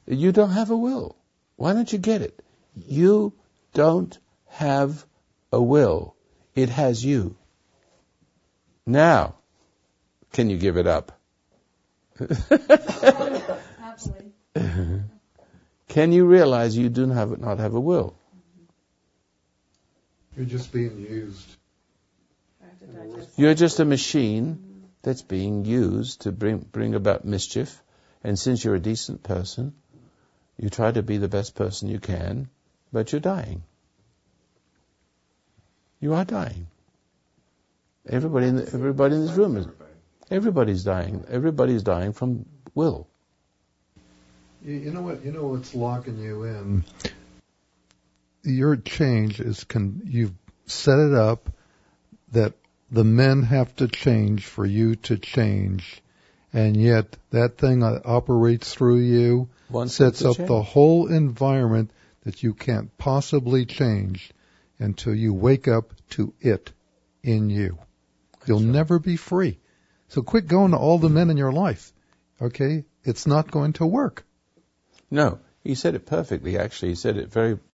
You don't have a will. Why don't you get it? You don't have a will. It has you. Now, can you give it up? Absolutely. Can you realize you do not have a will? You're just being used. You're just a machine that's being used to bring about mischief. And since you're a decent person, you try to be the best person you can, but you're dying. You are dying. Everybody in this room is. Everybody's dying. Everybody's dying from will. You know what? You know what's locking you in. Your change is you've set it up that the men have to change for you to change, and yet that thing that operates through you sets up the whole environment that you can't possibly change until you wake up to it in you. You'll never be free. So quit going to all the men in your life. Okay? It's not going to work. No, he said it perfectly, actually. He said it very